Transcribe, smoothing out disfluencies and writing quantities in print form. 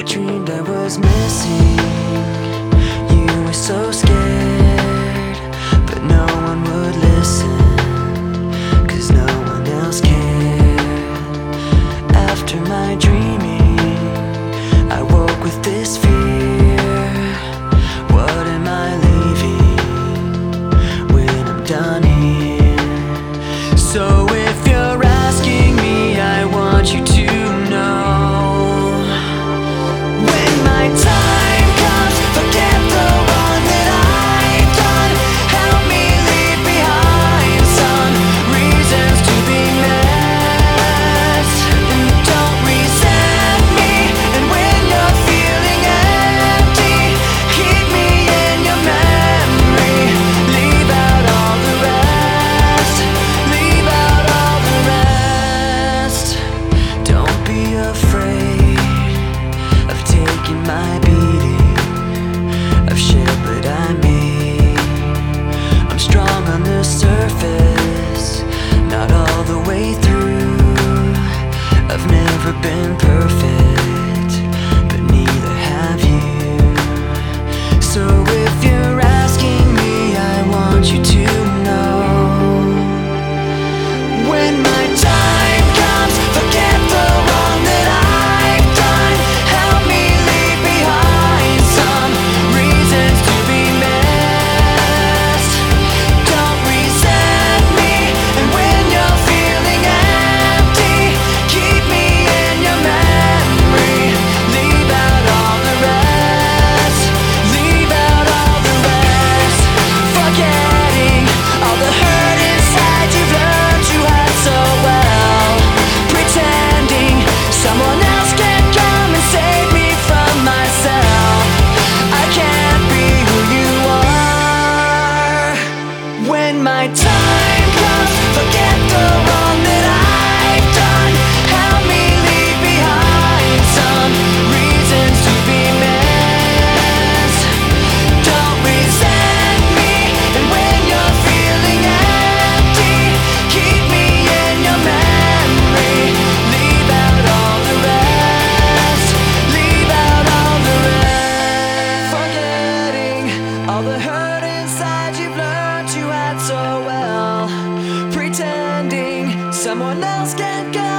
dreamed I was missing. You were so scared, but no one would listen, 'cause no one else cared. After my dreaming, I woke with this fear. What am I leaving when I'm done here? So if you're asking me, I want you to know, when my time comes, forget the wrong that I've done. Help me leave behind some reasons to be met, and don't resent me. And when you're feeling empty, keep me in your memory. Leave out all the rest, leave out all the rest. Don't be afraid of taking my beating, of shit that I made. I'm strong on the surface, not all the way through. I've never been perfect, but neither have you. So if you're asking me, I want you to know, when my time comes, forget the wrong that I've done. Help me leave behind some reasons to be missed. Don't resent me. And when you're feeling empty, keep me in your memory. Leave out all the rest, leave out all the rest. Forgetting all the hurt inside you've learned you had so well. Pretending someone else can come and save me from myself. I can't be who you are. When my time comes, forget the wrong that I've done. Help me leave behind some reasons to be missed. Don't resent me. And when you're feeling empty, keep me in your memory. Leave out all the rest, leave out all the rest. Forgetting all the hurt inside you've learned you had so well. Pretending someone else can come